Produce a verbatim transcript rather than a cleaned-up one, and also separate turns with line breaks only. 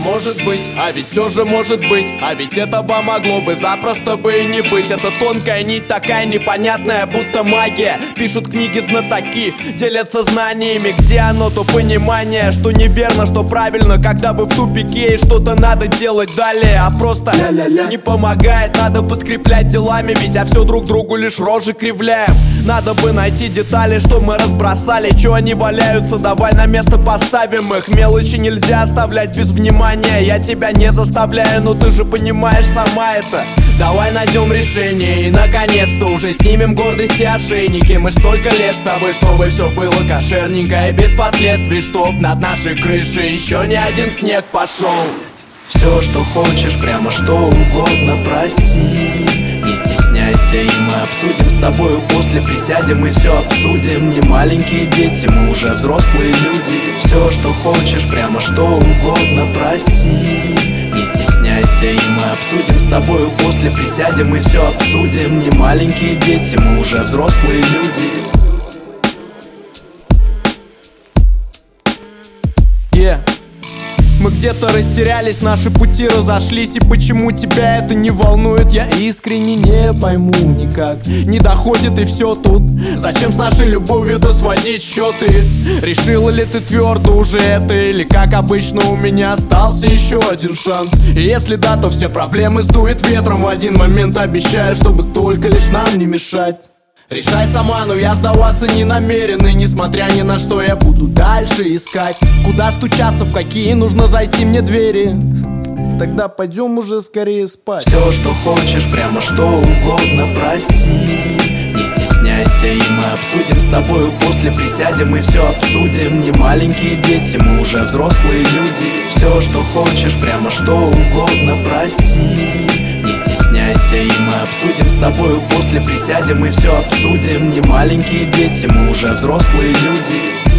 может быть, а ведь все же может быть. А ведь этого могло бы запросто бы и не быть. Это тонкая нить такая непонятная, будто магия. Пишут книги знатоки, делятся знаниями. Где оно, то понимание, что неверно, что правильно, когда вы в тупике и что-то надо делать далее. А просто ля-ля-ля не помогает, надо подкреплять делами. Ведь а все друг другу лишь рожи кривляем. Надо бы найти детали, что мы разбросали. Че они валяются, давай на место поставим их. Мелочи нельзя оставлять без внимания. Я тебя не заставляю, но ты же понимаешь сама это. Давай найдем решение и наконец-то уже снимем гордость и ошейники. Мы ж столько лет с тобой, чтобы все было кошерненько и без последствий, чтоб над нашей крышей еще не один снег пошел. Все, что хочешь, прямо что угодно проси. Не стесняйся, и мы обсудим с тобою после. Присядем и все обсудим. Не маленькие дети, мы уже взрослые люди. Все, что хочешь, прямо что угодно проси. Не стесняйся, и мы обсудим с тобою после. Присядем и все обсудим. Не маленькие дети, мы уже взрослые люди. Yeah. Мы где-то растерялись, наши пути разошлись. И почему тебя это не волнует, я искренне не пойму никак. Не доходит и все тут. Зачем с нашей любовью-то сводить счеты? Решила ли ты твердо уже это? Или как обычно у меня остался еще один шанс? И если да, то все проблемы сдует ветром в один момент. Обещаю, чтобы только лишь нам не мешать. Решай сама, но я сдаваться не намерен. И несмотря ни на что, я буду дальше искать. Куда стучаться, в какие нужно зайти мне двери. Тогда пойдем уже скорее спать. Все, что хочешь, прямо что угодно проси. Не стесняйся, и мы обсудим с тобою после. Присядем и все обсудим. Не маленькие дети, мы уже взрослые люди. Все, что хочешь, прямо что угодно проси. Не стесняйся, и мы обсудим с тобою после. Присядем и все обсудим. Не маленькие дети, мы уже взрослые люди.